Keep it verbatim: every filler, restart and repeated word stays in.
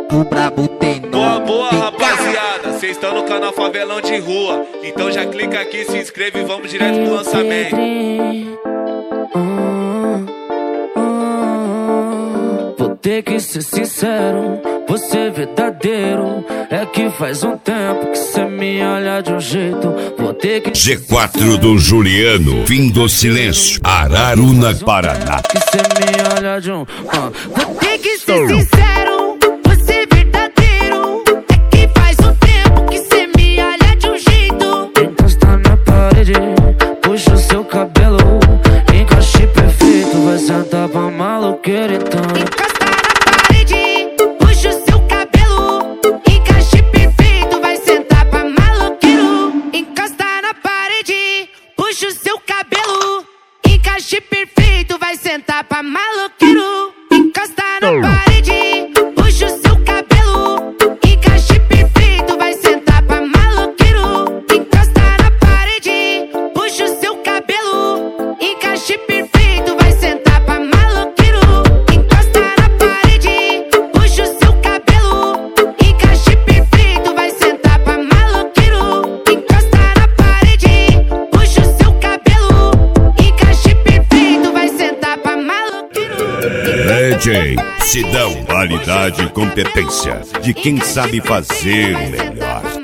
O brabo tem nome. Boa, boa, rapaziada, cês estão no canal Favelão de Rua. Então já clica aqui, se inscreve e vamos direto pro lançamento. Vou ter que ser sincero, você verdadeiro. É que faz um tempo que cê me olha de um jeito. Vou ter que G quatro do Juliano, Fim do Silêncio, Araruna, Paraná. Que cê me olha de um ah. Vou ter que ser sincero, você verdadeiro. É que faz um tempo que cê me olha de um jeito. Encosta na parede, puxa o seu cabelo. Encaixe perfeito, vai sentar pra maloqueira então. Encosta na parede, puxa o seu cabelo. Encaixe perfeito, vai sentar pra maloqueiro. Encosta na parede, puxa o seu cabelo. Encaixe perfeito, vai sentar pra maloqueiro. Encosta na parede, puxa o seu cabelo. Encaixe perfeito, vai sentar pra maloqueiro. Encosta na parede, puxa o seu cabelo. Encaixe perfeito, vai sentar pra maloqueiro. Encosta na parede, puxa o seu cabelo. Encaixe perfeito, vai sentar pra maloqueiro. Encosta na parede, puxa o seu cabelo. Encaixe perfeito, vai sentar pra maloqueiro. D J Sidão, qualidade e competência de quem sabe fazer o melhor.